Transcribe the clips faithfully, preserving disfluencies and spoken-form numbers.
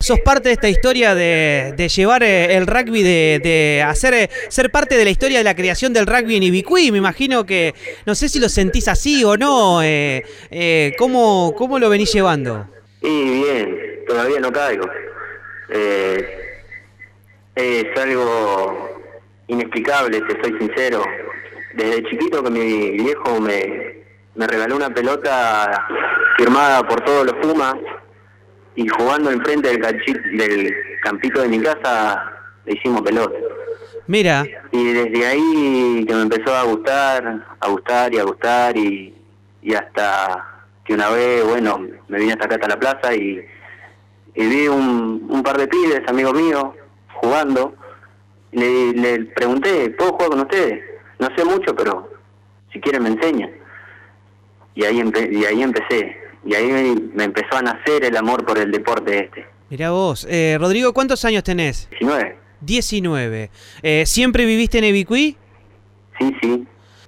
sos parte de esta historia de, de llevar el rugby, de, de hacer ser parte de la historia de la creación del rugby en Ibicuí. Me imagino que, no sé si lo sentís así o no, eh, eh, ¿cómo, ¿cómo lo venís llevando? Y bien, todavía no caigo. Eh, es algo inexplicable, te soy sincero. Desde chiquito que mi viejo me, me regaló una pelota firmada por todos los Pumas, y jugando enfrente del, canchito, del campito de mi casa le hicimos pelota. Mira. Y desde ahí que me empezó a gustar, a gustar y a gustar, y, y hasta que una vez, bueno, me vine hasta acá, hasta la plaza, y, y vi un, un par de pibes, amigos míos, jugando. Le, le pregunté, ¿puedo jugar con ustedes? No sé mucho, pero si quieren me enseñan. Y ahí, empe y ahí empecé. Y ahí me empezó a nacer el amor por el deporte este. Mirá vos. Eh, Rodrigo, ¿cuántos años tenés? diecinueve. diecinueve. Eh, ¿Siempre viviste en Ibicuí? Sí, sí.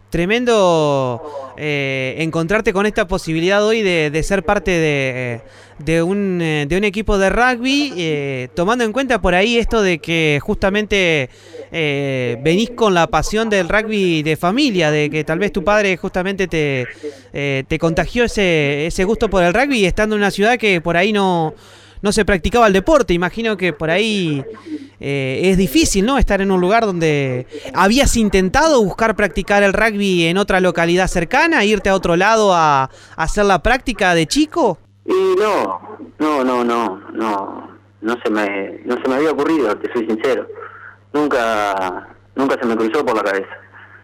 Tremendo eh, encontrarte con esta posibilidad hoy de, de ser parte de, de, un, de un equipo de rugby, eh, tomando en cuenta por ahí esto de que justamente eh, venís con la pasión del rugby de familia, de que tal vez tu padre justamente te, eh, te contagió ese, ese gusto por el rugby, estando en una ciudad que por ahí no, no se practicaba el deporte. Imagino que por ahí eh, es difícil, ¿no?, estar en un lugar donde habías intentado buscar practicar el rugby en otra localidad cercana, irte a otro lado a, a hacer la práctica de chico. Y no, no, no, no, no, no se me, no se me había ocurrido, te soy sincero. Nunca, nunca se me cruzó por la cabeza.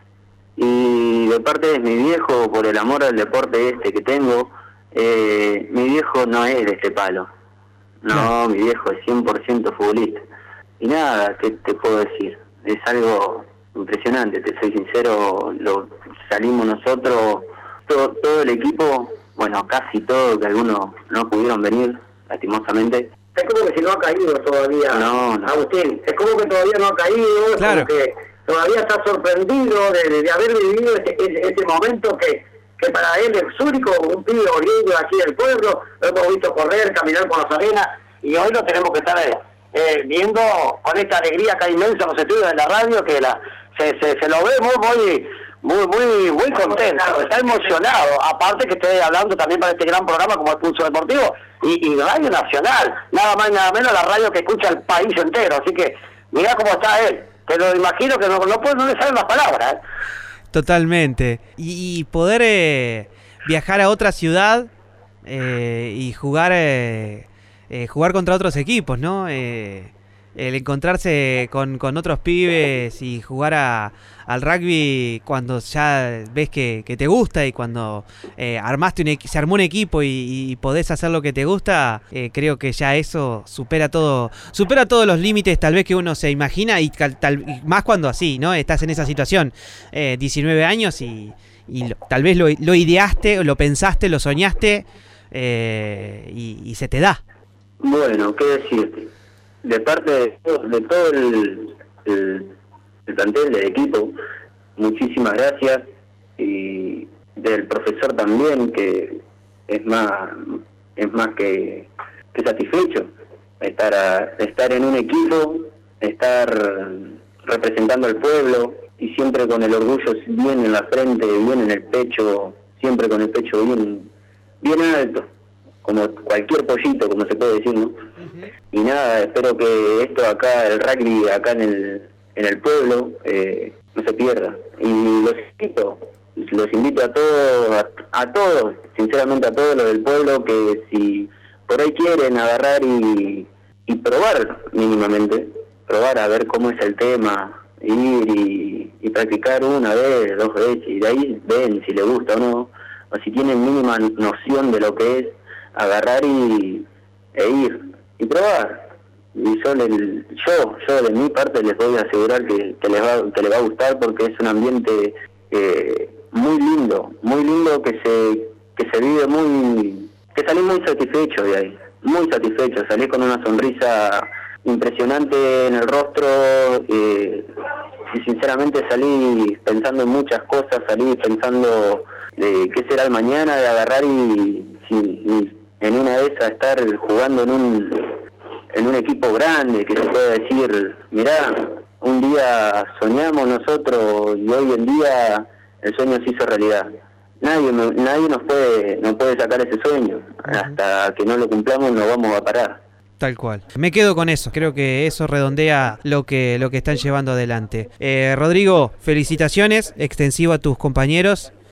Y de parte de mi viejo, por el amor al deporte este que tengo, eh, mi viejo no es de este palo. No, claro. Mi viejo es cien por ciento futbolista. Y nada, ¿qué te puedo decir? Es algo impresionante, te soy sincero. Lo salimos nosotros, todo, todo el equipo, bueno, casi todo, que algunos no pudieron venir, lastimosamente. Es como que si no ha caído todavía, no, no. Agustín, es como que todavía no ha caído, claro. Como que todavía está sorprendido de, de, de haber vivido ese, ese, ese momento que, que para él es único, un pibe oriundo aquí del pueblo. Lo hemos visto correr, caminar por las arenas, y hoy lo tenemos que estar eh, viendo con esta alegría acá inmensa en los estudios de la radio, que la se, se, se lo ve muy, muy, muy, muy, muy contento, está emocionado, aparte que estoy hablando también para este gran programa como el Pulso Deportivo, y, y Radio Nacional, nada más y nada menos la radio que escucha el país entero, así que mirá cómo está él, te lo imagino que no, no, puede, no le salen las palabras, ¿eh? Totalmente. Y, y poder eh, viajar a otra ciudad eh, y jugar eh, eh, jugar contra otros equipos, ¿no? Eh, el encontrarse con, con otros pibes y jugar a, al rugby cuando ya ves que, que te gusta, y cuando eh, armaste un se armó un equipo y, y podés hacer lo que te gusta, eh, creo que ya eso supera todo, supera todos los límites tal vez que uno se imagina, y tal, tal, más cuando así, ¿no? Estás en esa situación, eh, diecinueve años, y, y lo, tal vez lo, lo ideaste, lo pensaste, lo soñaste, eh, y, y se te da. Bueno, ¿qué decirte? De parte de todo, de todo el, el, el plantel del equipo, muchísimas gracias, y del profesor también, que es más es más que, que satisfecho estar a, estar en un equipo, estar representando al pueblo, y siempre con el orgullo bien en la frente, bien en el pecho, siempre con el pecho bien bien alto, como cualquier pollito, como se puede decir, ¿no? Uh-huh. Y nada, espero que esto acá, el rugby acá en el en el pueblo, eh, no se pierda. Y los invito, los invito a todos, a, a todos, sinceramente a todos los del pueblo, que si por ahí quieren agarrar y, y probar mínimamente, probar a ver cómo es el tema, ir y, y practicar una vez, dos veces, y de ahí ven si les gusta o no, o si tienen mínima noción de lo que es, agarrar y e ir y probar. Y yo, les, yo yo de mi parte les voy a asegurar que, que les va que les va a gustar, porque es un ambiente eh, muy lindo, muy lindo, que se que se vive muy, que salí muy satisfecho de ahí, muy satisfecho, salí con una sonrisa impresionante en el rostro, eh, y sinceramente salí pensando en muchas cosas, salí pensando de qué será el mañana, de agarrar y, y, y en una de esas estar jugando en un en un equipo grande, que se puede decir, mirá, un día soñamos nosotros y hoy en día el sueño se hizo realidad. Nadie nadie nos puede nos puede sacar ese sueño. Hasta que no lo cumplamos no vamos a parar. Tal cual. Me quedo con eso. Creo que eso redondea lo que lo que están llevando adelante. Eh, Rodrigo, felicitaciones, extensivo a tus compañeros.